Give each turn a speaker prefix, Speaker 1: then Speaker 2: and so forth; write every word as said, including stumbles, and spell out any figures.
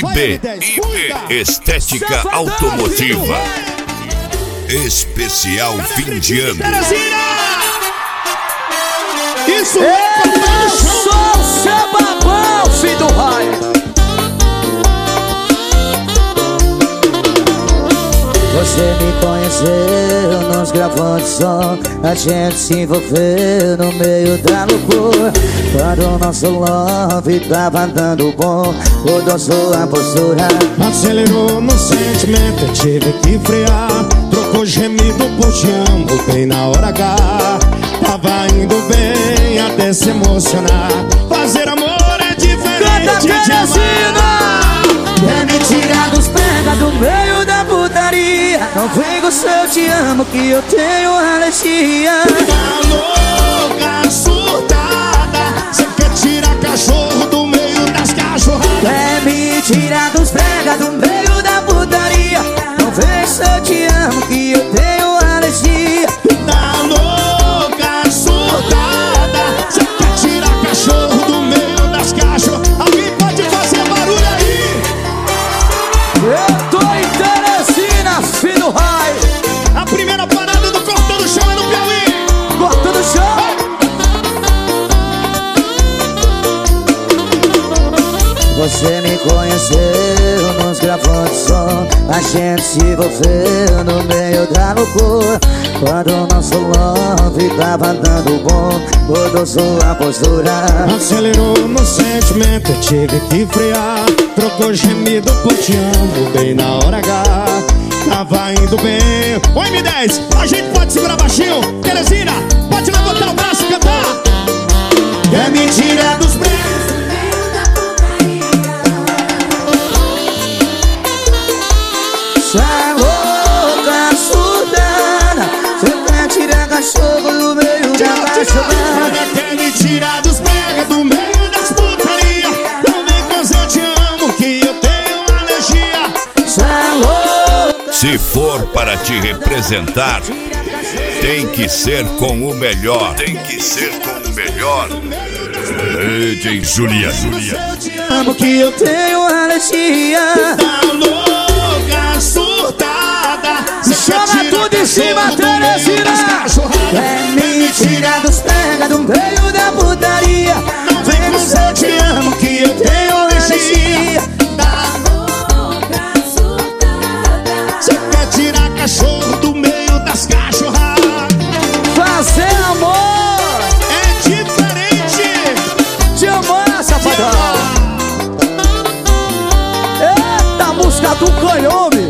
Speaker 1: I B, I B Estética Automotiva. Especial fim de ano.
Speaker 2: Isso é
Speaker 3: Eu sou o seu babão, filho do raio. Você me conheceu nos gravando som, a gente se envolveu no meio da loucura. Quando o nosso love tava dando bom, mudou sua postura.
Speaker 2: Acelerou no sentimento, eu tive que frear. Trocou gemido por te amo bem na hora H. Tava indo bem até se emocionar. Fazer amor é diferente de amar.
Speaker 3: Quer me tirar dos pega do meio da putaria. Não vem com seu te amo que eu tenho alergia.
Speaker 2: Tá louca, surtada, cê quer tirar cachorro do meio das cachorradas.
Speaker 3: Quer me tirar dos pega do meio da putaria. Não vem com seu te amo que eu tenho alergia.
Speaker 2: Tá louca, surtada, cê quer tirar cachorro do meio das cachorradas. Alguém pode fazer barulho aí?
Speaker 3: Eu tô em Teresina, filho do raio.
Speaker 2: A primeira parada do Cortando Chão é no Piauí.
Speaker 3: Cortando chão. Você me conheceu nos gravando som, a gente se envolveu no meio da loucura. Quando o nosso love tava dando bom, mudou sua postura.
Speaker 2: Acelerou no sentimento, eu tive que frear. Trocou gemido por te amo bem na hora H. Tava indo bem. Ô M dez, a gente pode segurar baixinho. Teresina, pode levantar o braço e cantar. É mentira dos preços.
Speaker 3: Cê é louca, surdana, cê quer tirar cachorro do meio da cachorrada.
Speaker 2: Quer me tirar dos pega do meio das putaria. Não vem com eu te amo que eu tenho alergia.
Speaker 3: Cê é louca.
Speaker 1: Se for para te representar, tem que ser com o melhor. Tem que ser com o melhor. D J Julia, Julia.
Speaker 3: Amo que eu tenho alergia.
Speaker 2: Tá louca, surtada,
Speaker 3: Chama tudo em cima, Teresina. É mentira dos pega do meio da putaria.
Speaker 2: Não vem com eu te amo que eu tenho alergia. Tá louca, surtada, cê quer tirar cachorro do meio das cachorradas.
Speaker 3: Fazer amor
Speaker 2: É diferente.
Speaker 3: te amar, safadão. Eita, música do canhão,